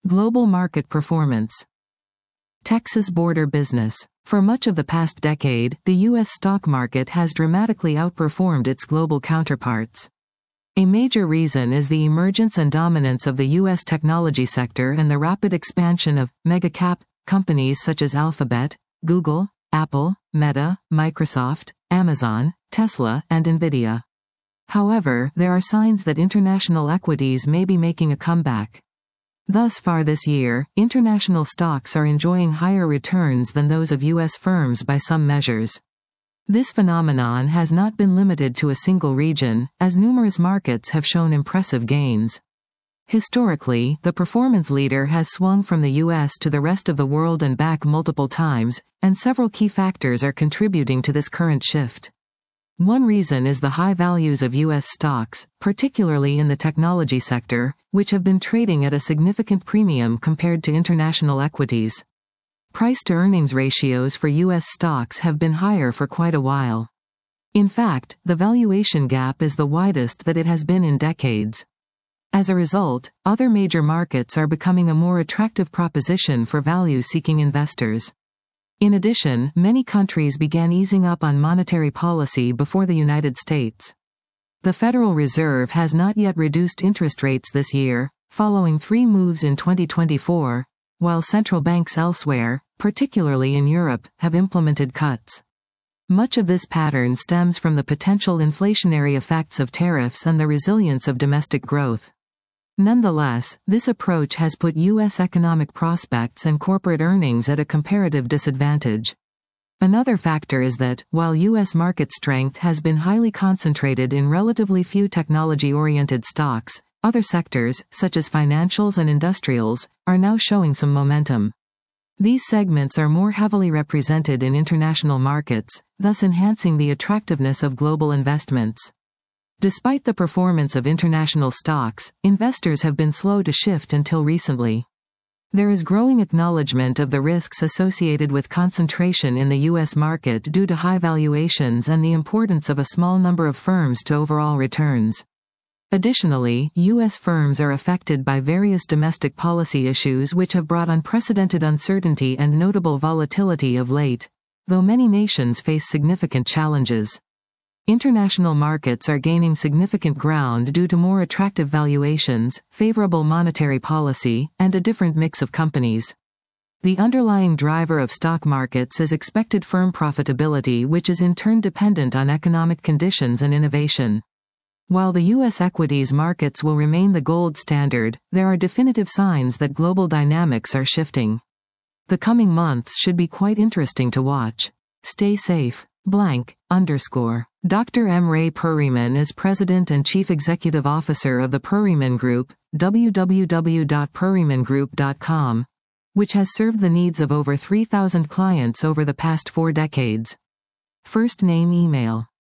Global market performance. Texas border business. For much of the past decade, the U.S. stock market has dramatically outperformed its global counterparts. A major reason is the emergence and dominance of the U.S. technology sector and the rapid expansion of mega-cap companies such as Alphabet, Google, Apple, Meta, Microsoft, Amazon, Tesla, and Nvidia. However, there are signs that international equities may be making a comeback. Thus far this year, international stocks are enjoying higher returns than those of U.S. firms by some measures. This phenomenon has not been limited to a single region, as numerous markets have shown impressive gains. Historically, the performance leader has swung from the U.S. to the rest of the world and back multiple times, and several key factors are contributing to this current shift. One reason is the high values of U.S. stocks, particularly in the technology sector, which have been trading at a significant premium compared to international equities. Price-to-earnings ratios for U.S. stocks have been higher for quite a while. In fact, the valuation gap is the widest that it has been in decades. As a result, other major markets are becoming a more attractive proposition for value-seeking investors. In addition, many countries began easing up on monetary policy before the United States. The Federal Reserve has not yet reduced interest rates this year, following 3 moves in 2024, while central banks elsewhere, particularly in Europe, have implemented cuts. Much of this pattern stems from the potential inflationary effects of tariffs and the resilience of domestic growth. Nonetheless, this approach has put U.S. economic prospects and corporate earnings at a comparative disadvantage. Another factor is that, while U.S. market strength has been highly concentrated in relatively few technology-oriented stocks, other sectors, such as financials and industrials, are now showing some momentum. These segments are more heavily represented in international markets, thus enhancing the attractiveness of global investments. Despite the performance of international stocks, investors have been slow to shift until recently. There is growing acknowledgement of the risks associated with concentration in the U.S. market due to high valuations and the importance of a small number of firms to overall returns. Additionally, U.S. firms are affected by various domestic policy issues which have brought unprecedented uncertainty and notable volatility of late, though many nations face significant challenges. International markets are gaining significant ground due to more attractive valuations, favorable monetary policy, and a different mix of companies. The underlying driver of stock markets is expected firm profitability, which is in turn dependent on economic conditions and innovation. While the U.S. equities markets will remain the gold standard, there are definitive signs that global dynamics are shifting. The coming months should be quite interesting to watch. Stay safe. Dr. M. Ray Perryman is President and Chief Executive Officer of the Perryman Group, www.perrymangroup.com, which has served the needs of over 3,000 clients over the past 4 decades. First name email.